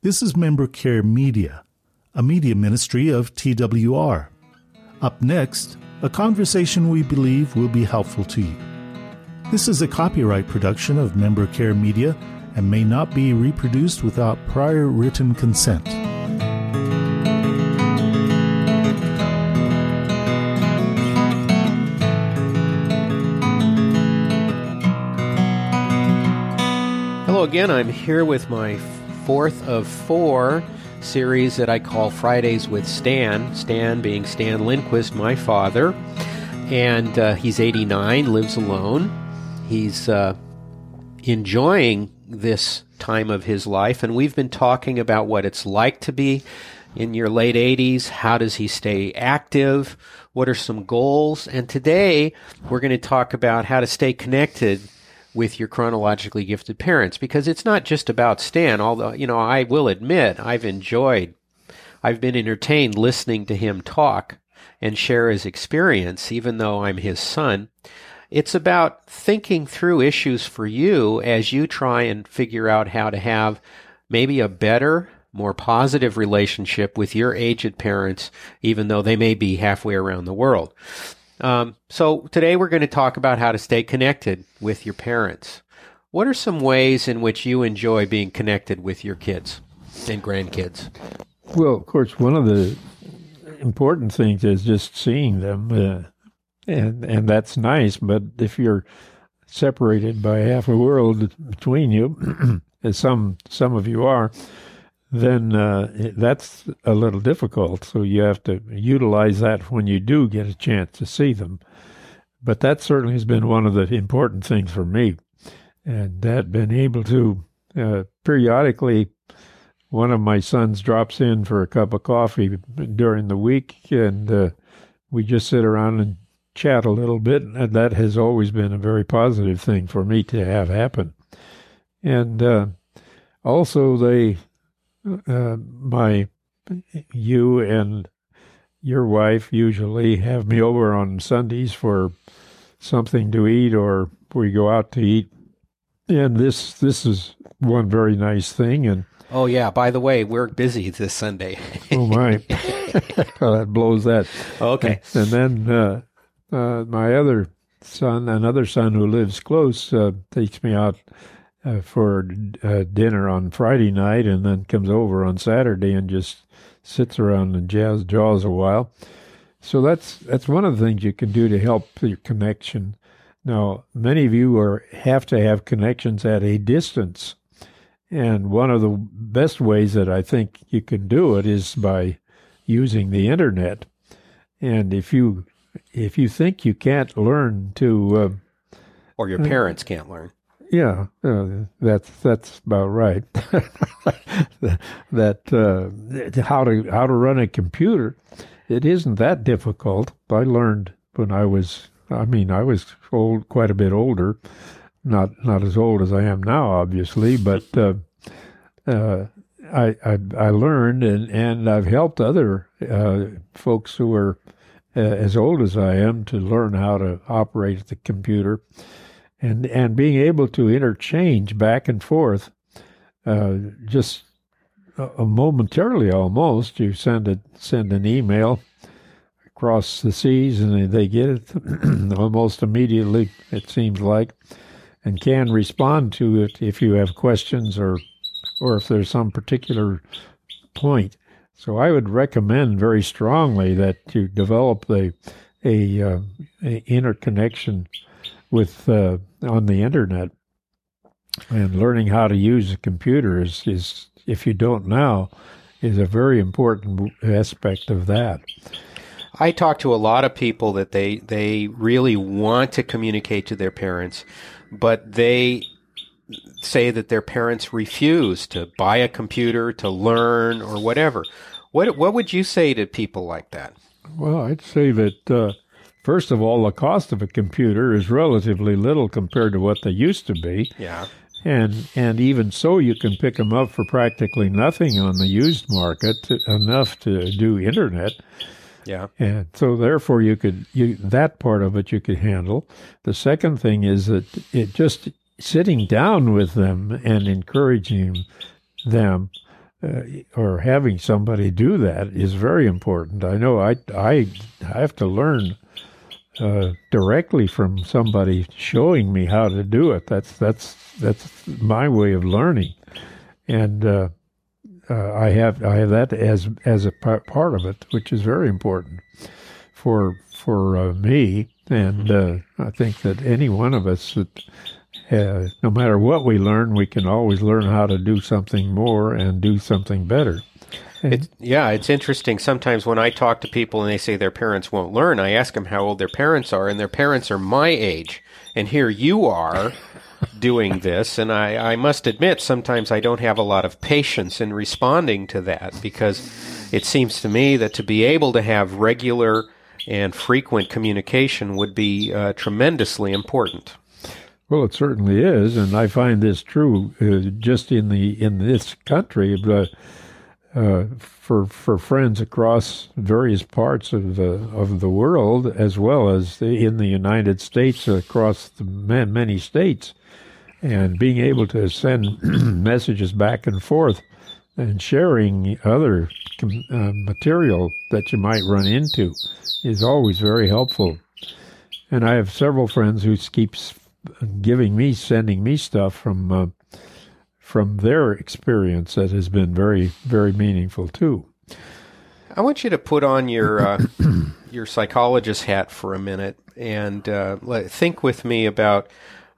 This is Member Care Media, a media ministry of TWR. Up next, a conversation we believe will be helpful to you. This is a copyright production of Member Care Media and may not be reproduced without prior written consent. Hello again. I'm here with my fourth of four series that I call Fridays with Stan. Stan being Stan Lindquist, my father. And he's 89, lives alone. He's enjoying this time of his life. And we've been talking about what it's like to be in your late 80s. How does he stay active? What are some goals? And today we're going to talk about how to stay connected with your chronologically gifted parents, because it's not just about Stan, although, I will admit I've been entertained listening to him talk and share his experience, even though I'm his son. It's about thinking through issues for you as you try and figure out how to have maybe a better, more positive relationship with your aged parents, even though they may be halfway around the world. So today we're going to talk about how to stay connected with your parents. What are some ways in which you enjoy being connected with your kids and grandkids? Well, of course, one of the important things is just seeing them, and that's nice. But if you're separated by half a world between you, as some of you are, then that's a little difficult. So you have to utilize that when you do get a chance to see them. But that certainly has been one of the important things for me. And that been able to periodically, one of my sons drops in for a cup of coffee during the week, and we just sit around and chat a little bit. And that has always been a very positive thing for me to have happen. And also you and your wife usually have me over on Sundays for something to eat, or we go out to eat. And this is one very nice thing. And oh yeah, by the way, we're busy this Sunday. Oh my, well, that blows that. Okay. And then my other son, another son who lives close, takes me out for dinner on Friday night, and then comes over on Saturday and just sits around and jaws a while. So that's one of the things you can do to help your connection. Now, many of you have to have connections at a distance, and one of the best ways that I think you can do it is by using the internet. And if you think you can't learn to, or your parents can't learn. Yeah, that's about right. How to run a computer, it isn't that difficult. I learned when I was old, quite a bit older, not as old as I am now, obviously, but I learned, and I've helped other folks who are as old as I am to learn how to operate the computer. And being able to interchange back and forth, just momentarily almost, you send an email across the seas, and they get it almost immediately, it seems like, and can respond to it if you have questions or if there's some particular point. So I would recommend very strongly that you develop a interconnection with on the internet, and learning how to use a computer is if you don't now, is a very important aspect of that. I talk to a lot of people that they really want to communicate to their parents, but they say that their parents refuse to buy a computer, to learn, or whatever. What would you say to people like that? Well, I'd say that first of all, the cost of a computer is relatively little compared to what they used to be. Yeah. And even so, you can pick them up for practically nothing on the used market, enough to do internet. Yeah. And so therefore that part of it you could handle. The second thing is that it just sitting down with them and encouraging them or having somebody do that is very important. I know I have to learn directly from somebody showing me how to do it. That's my way of learning, and I have that as a part of it, which is very important for me. And I think that any one of us, that no matter what we learn, we can always learn how to do something more and do something better. It's interesting. Sometimes when I talk to people and they say their parents won't learn, I ask them how old their parents are, and their parents are my age. And here you are doing this, and I must admit sometimes I don't have a lot of patience in responding to that, because it seems to me that to be able to have regular and frequent communication would be tremendously important. Well, it certainly is, and I find this true just in this country. For friends across various parts of the world, as well as in the United States, across the many states, and being able to send messages back and forth and sharing other material that you might run into is always very helpful. And I have several friends who keeps sending me stuff from their experience that has been very, very meaningful too. I want you to put on your your psychologist hat for a minute and think with me about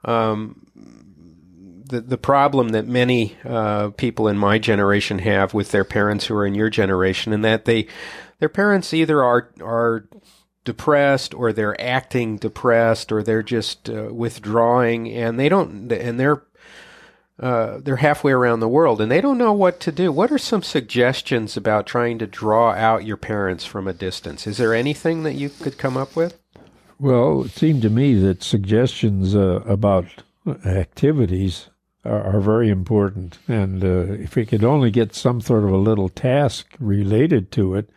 the problem that many people in my generation have with their parents who are in your generation, and that their parents either are depressed, or they're acting depressed, or they're just withdrawing, and they're halfway around the world, and they don't know what to do. What are some suggestions about trying to draw out your parents from a distance? Is there anything that you could come up with? Well, it seemed to me that suggestions about activities are very important, and if we could only get some sort of a little task related to it,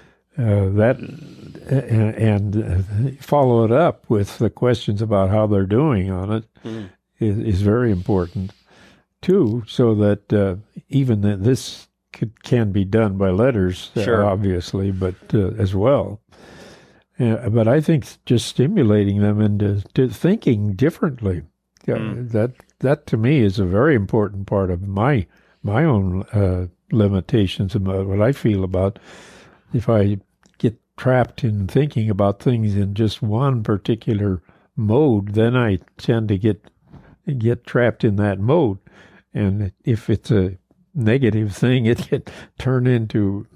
and follow it up with the questions about how they're doing on it is very important too, so that even this can be done by letters, sure, obviously, but as well. But I think just stimulating them into thinking differently, that to me is a very important part of my own limitations about what I feel about. If I get trapped in thinking about things in just one particular mode, then I tend to get trapped in that mode. And if it's a negative thing, it can turn into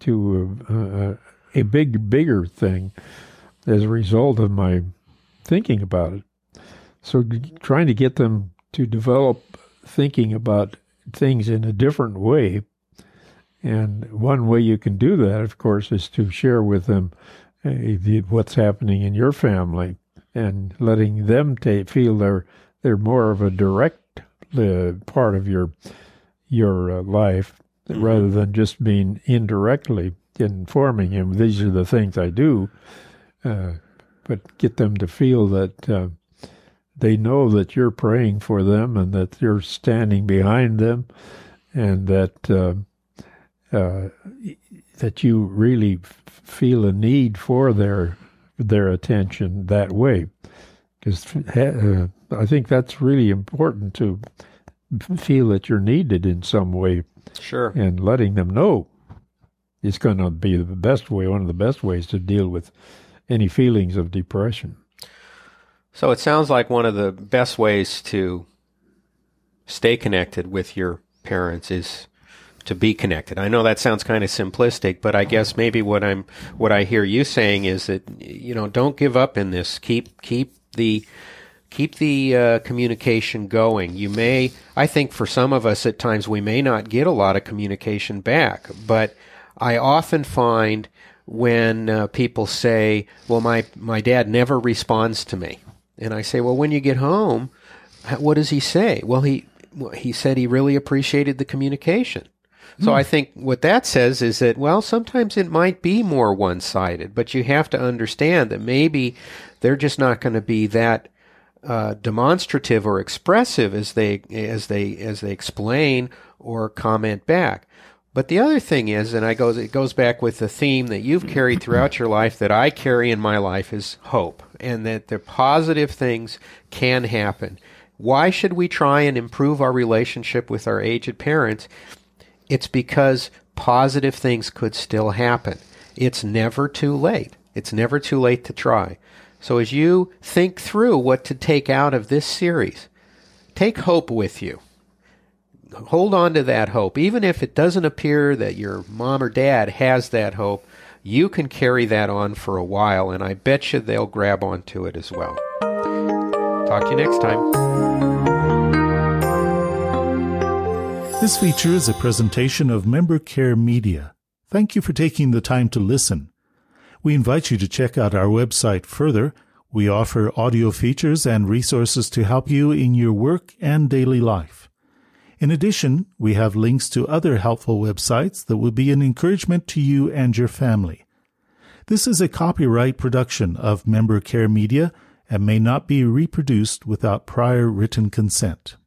a bigger thing as a result of my thinking about it. So trying to get them to develop thinking about things in a different way. And one way you can do that, of course, is to share with them what's happening in your family, and letting them feel they're more of a direct part of your life, rather than just being indirectly informing him. These are the things I do, but get them to feel that they know that you're praying for them, and that you're standing behind them, and that you really feel a need for their attention that way. Because I think that's really important, to feel that you're needed in some way. Sure. And letting them know is going to be the best way, one of the best ways to deal with any feelings of depression. So it sounds like one of the best ways to stay connected with your parents is to be connected. I know that sounds kind of simplistic, but I guess maybe what I hear you saying is that, don't give up in this. Keep the communication going. I think for some of us at times we may not get a lot of communication back, but I often find when people say, well, my dad never responds to me. And I say, well, when you get home, what does he say? Well, he said he really appreciated the communication. So I think what that says is that, well, sometimes it might be more one-sided, but you have to understand that maybe they're just not going to be that demonstrative or expressive as they explain or comment back. But the other thing is, and it goes back with the theme that you've carried throughout your life, that I carry in my life, is hope, and that the positive things can happen. Why should we try and improve our relationship with our aged parents? It's because positive things could still happen. It's never too late. It's never too late to try. So as you think through what to take out of this series, take hope with you. Hold on to that hope. Even if it doesn't appear that your mom or dad has that hope, you can carry that on for a while, and I bet you they'll grab onto it as well. Talk to you next time. This feature is a presentation of Member Care Media. Thank you for taking the time to listen. We invite you to check out our website further. We offer audio features and resources to help you in your work and daily life. In addition, we have links to other helpful websites that will be an encouragement to you and your family. This is a copyright production of Member Care Media and may not be reproduced without prior written consent.